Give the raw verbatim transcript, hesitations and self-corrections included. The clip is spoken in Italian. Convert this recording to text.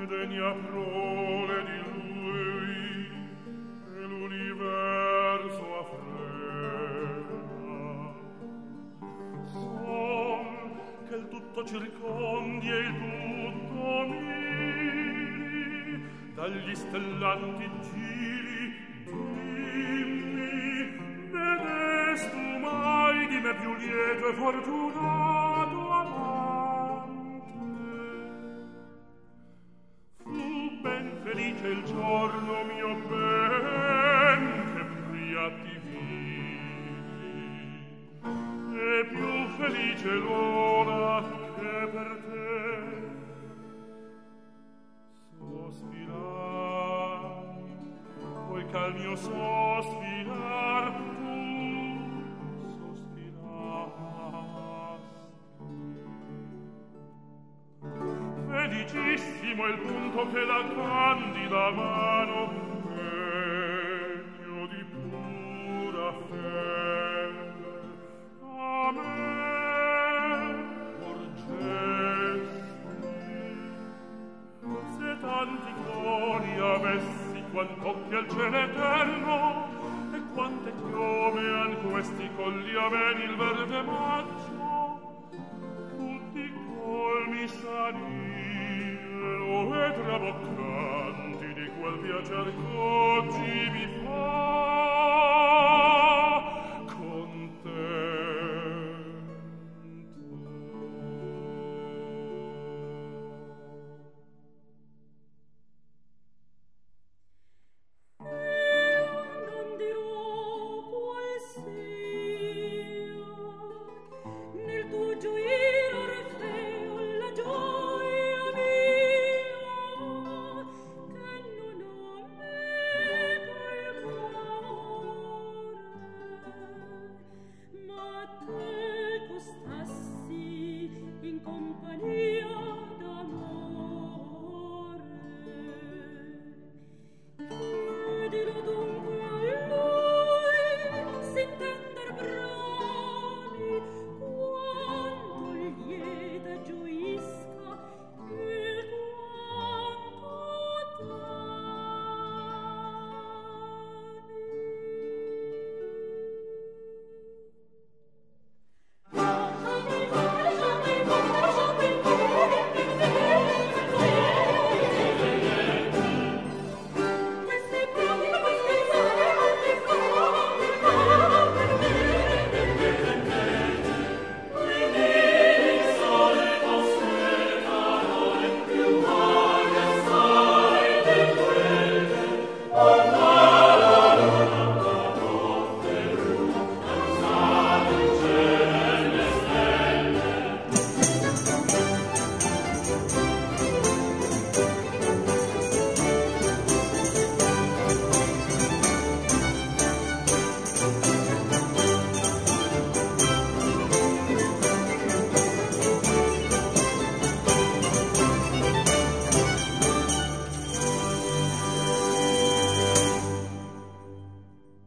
degna prole di lui e l'universo affrena. Son che il tutto circondi e il tutto miri dagli stellanti giri. Dimmi, vedesti tu mai di me più lieto e fortunato amante? Fu ben felice il giorno mio ben che pria ti vidi, e più felice l'ora che per te sospirai, poi ch'al mio sospirar tu sospirasti. Felicissimo il punto che la candida mano regno di pura fede a me porgesti. Se tanti cori avessi quant'occhi al cielo eterno, e quante chiome han questi colli a me il verde maggio, tutti colmi saliero e traboccanti di quel piacer ch'oggi mi fa.